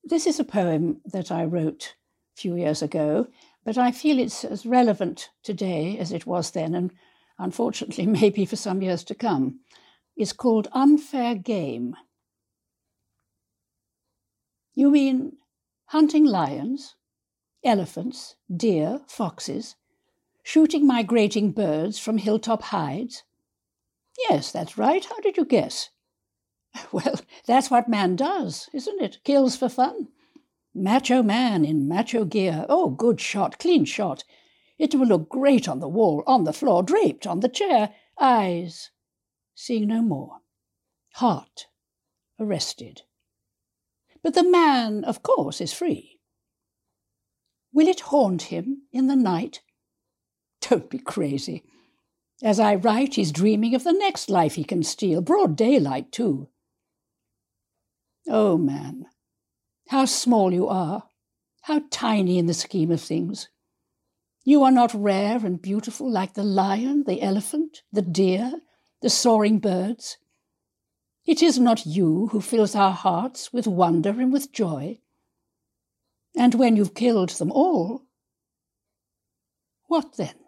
This is a poem that I wrote a few years ago, but I feel it's as relevant today as it was then, and unfortunately maybe for some years to come. It's called Unfair Game. You mean hunting lions, elephants, deer, foxes, shooting migrating birds from hilltop hides? Yes, that's right. How did you guess? Well, that's what man does, isn't it? Kills for fun. Macho man in macho gear. Oh, good shot, clean shot. It will look great on the wall, on the floor, draped on the chair. Eyes, seeing no more. Heart, arrested. But the man, of course, is free. Will it haunt him in the night? Don't be crazy. As I write, he's dreaming of the next life he can steal, broad daylight, too. Oh, man, how small you are, how tiny in the scheme of things. You are not rare and beautiful like the lion, the elephant, the deer, the soaring birds. It is not you who fills our hearts with wonder and with joy. And when you've killed them all, what then?